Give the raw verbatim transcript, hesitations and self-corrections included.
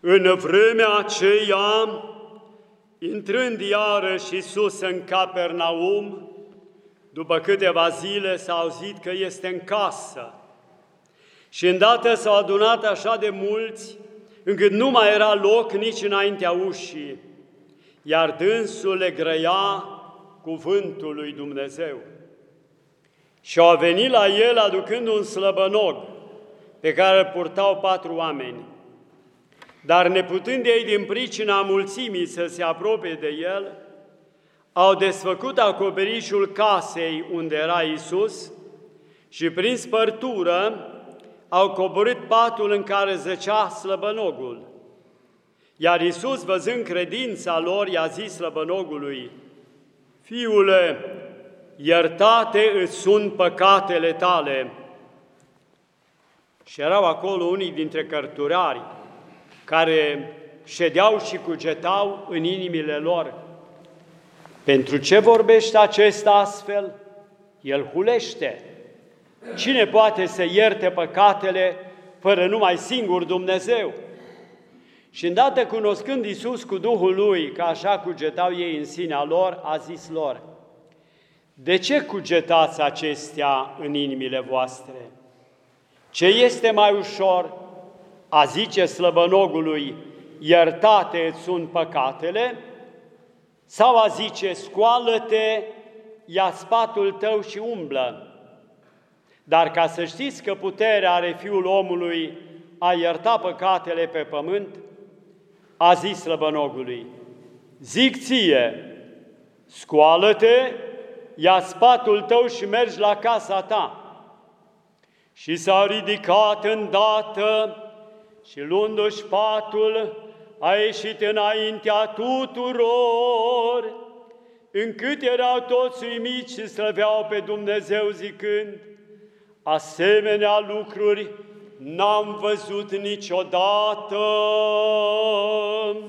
În vremea aceea, intrând iarăși Iisus în Capernaum, după câteva zile s-a auzit că este în casă. Și îndată s-au adunat așa de mulți, încât nu mai era loc nici înaintea ușii, iar dânsul le grăia cuvântul lui Dumnezeu. Și au venit la el aducând un slăbănog, pe care îl purtau patru oameni. Dar neputând ei din pricina mulțimii să se apropie de el, au desfăcut acoperișul casei unde era Iisus și prin spărtură au coborât patul în care zăcea slăbănogul. Iar Iisus, văzând credința lor, i-a zis slăbănogului: Fiule, iertate îți sunt păcatele tale. Și erau acolo unii dintre cărturari care ședeau și cugetau în inimile lor: pentru ce vorbește acesta astfel? El hulește. Cine poate să ierte păcatele fără numai singur Dumnezeu? Și îndată cunoscând Iisus cu Duhul Lui, că așa cugetau ei în sinea lor, a zis lor: de ce cugetați acestea în inimile voastre? Ce este mai ușor, a zice slăbănogului: iertate îți sunt păcatele, sau a zice: scoală-te, ia spatul tău și umblă? Dar ca să știți că puterea are Fiul omului a ierta păcatele pe pământ, a zis slăbănogului: zic ție, scoală-te, ia spatul tău și mergi la casa ta. Și s-a ridicat îndată și, luându-și patul, a ieșit înaintea tuturor, încât erau toți uimiți și slăveau pe Dumnezeu zicând: asemenea lucruri n-am văzut niciodată.